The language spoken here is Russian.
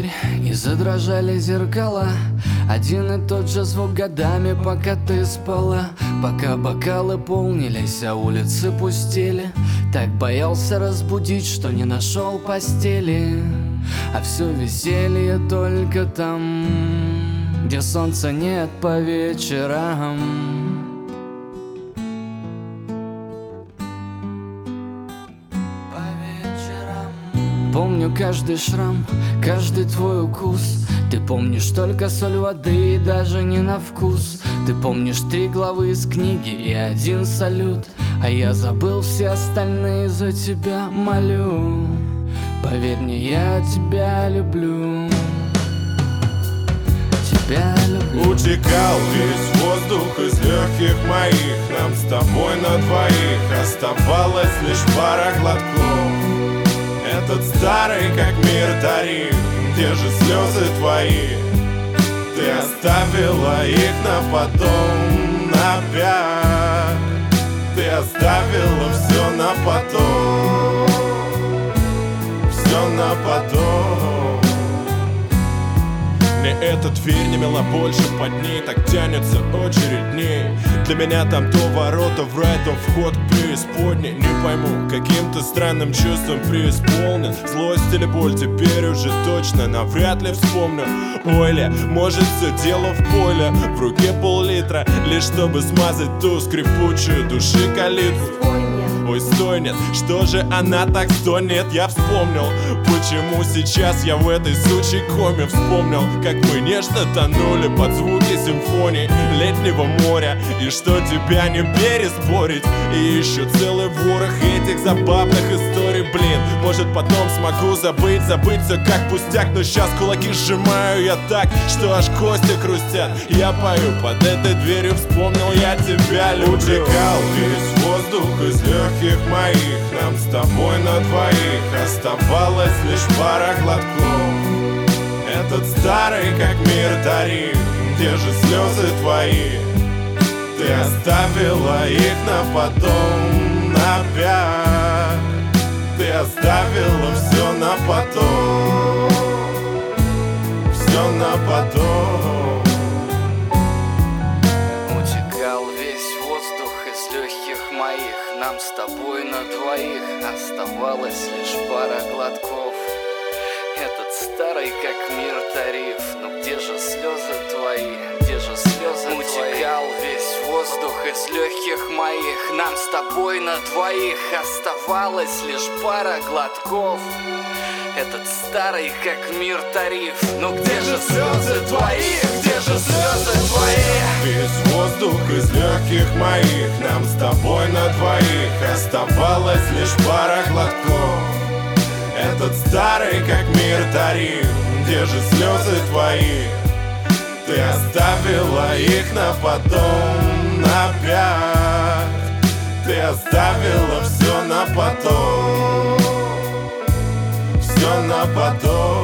дверь, и задрожали зеркала. Один и тот же звук годами, пока ты спала. Пока бокалы полнились, а улицы пустели. Так боялся разбудить, что не нашел постели. А все веселье только там, где солнца нет по вечерам. Помню каждый шрам, каждый твой укус. Ты помнишь только соль воды и даже не на вкус. Ты помнишь 3 главы из книги и 1 салют. А я забыл все остальные, за тебя молю. Поверь мне, я тебя люблю. Тебя люблю. Утекал весь воздух из легких моих. Нам с тобой на двоих оставалось лишь пара глотков. Этот старый как мир тариф, где же слезы твои? Ты оставила их на потом, опять. Ты оставила все на потом, все на потом. Мне эта дверь не мила больше, под ней так тянется очередь дней. Для меня там то ворота в рай, то вход к преисподней. Не пойму, каким-то странным чувством преисполнен. Злость или боль теперь уже точно навряд ли вспомню. Ойля, может все дело в поле. В руке пол-литра, лишь чтобы смазать ту скрипучую души калитку. Ой, стой, нет, что же она так стонет? Я вспомнил, почему сейчас я в этой сучьей коме. Вспомнил, как мы нежно тонули под звуки симфонии летнего моря. И что тебя не переспорить. И еще целый ворох этих забавных историй. Блин, может потом смогу забыть все как пустяк. Но сейчас кулаки сжимаю я так, что аж кости хрустят. Я пою под этой дверью, вспомнил я тебя люблю. Утекал весь воздух из легких моих. Нам с тобой на двоих оставалось лишь пара глотков. Этот старый как мир тариф, где же слезы твои? Ты оставила их на потом, опять. Ты оставила все на потом, все на потом. Утекал весь воздух из легких моих. Нам с тобой на двоих оставалось лишь пара глотков. Этот старый как мир тариф, ну где же слезы твои, где же слезы твои? Утекал весь воздух из легких моих. Нам с тобой на двоих оставалось лишь пара глотков. Этот старый как мир тариф, ну где же слезы твои, где же слезы твои? Весь воздух из легких моих. Нам с тобой на двоих оставалось лишь пара глотков. Этот старый как мир тариф, где же слезы твои? Ты оставила их на потом, опять. Ты оставила все на потом, все на потом.